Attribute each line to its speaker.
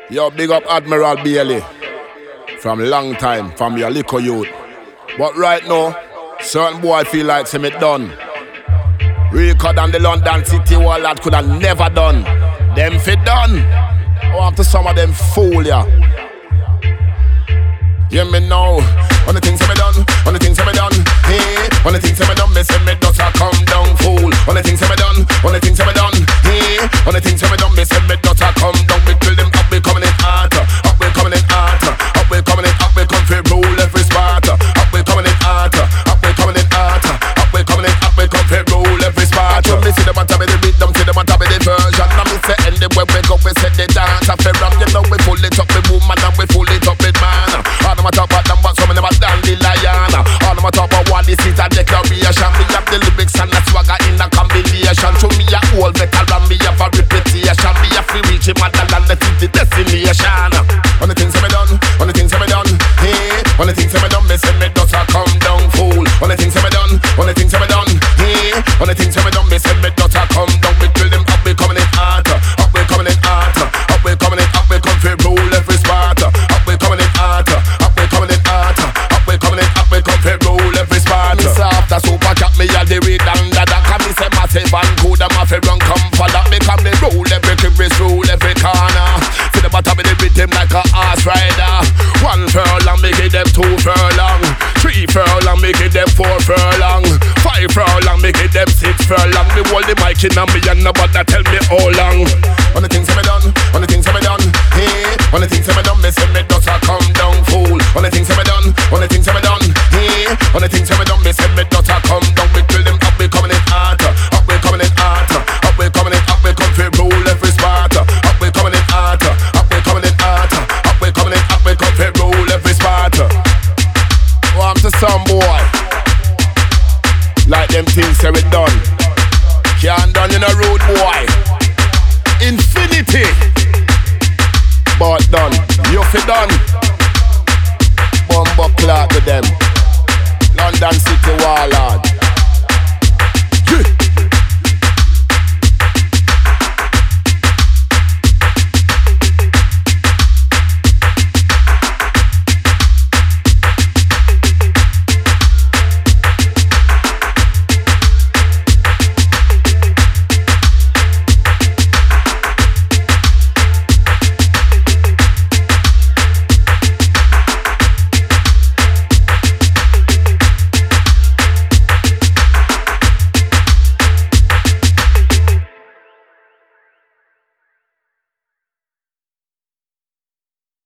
Speaker 1: Yo, big up Admiral Bailey. From long time, from your liquor youth. But right now, certain boy feel like say me done. Record on the London City wall that could have never done. Them fit done. Oh, after some of them fool ya. Hear me now. On the things that me done, on the things that me done. Hey, on the things that me done, me say me does a come down fool. On the things that me done, on the things that me done. Hey, on the things that me done, me say me does a come down. We kill them up, we coming in hot. Up we coming in hot. Up we coming in, up we come for rule every spot. Up we coming in hot. Up we coming in hot. Up we coming in, up we come for rule every spot. Me see them on top of the rhythm, see them on top of the version. Now me say anywhere we go, we say the dance a fair ram. You know we full it up with woman and we full it up with man. All them a talk about them, but some of them a dandelion. All them a talk about what this is a declaration. Me have the lyrics and the swagger in a combination. Show me a whole veteran, me have a reputation. Me have to reach him and that is the destination. On the things that me done, on the things that me done. Hey, on the things that me done, me say me does a come down fool. On the things that me done, on the things that me done. Hey, on the things that me done, me say me does a come down. We kill them up, we coming in hot. Up we coming in hot. Up we coming in, up we come for rule every spot. Up we coming in hot. Up we coming in hot. Up we coming in, up we come for rule every spot. Me say after super cat me a the read and that. Can me say massive and good them have to run come for that. Because me rule every crevice, rule every corner. See the bottom of the rhythm like a horse rider. 1 furlong me give them 2 furlong. 3 furlong me give them 4 furlong. 5 furlong me give them 6 furlong. Me hold the mic in and me and nobody tell me how long. On the things that me done, on the things that me done. Hey, on the things that me done, me say me does a come down fool. On the things that me done, on the things that me done. Hey, on the things that me done, me say me does a come down. We kill them up, we coming in hot. Up we coming in hot. Up we coming in, up we come for rule every spot. Up we coming in hot. Up we coming in hot. Up we coming in, up we come for rule every spot. Oh, I'm to some boy. Like them things say we done. Can't done in a road boy. Infinity.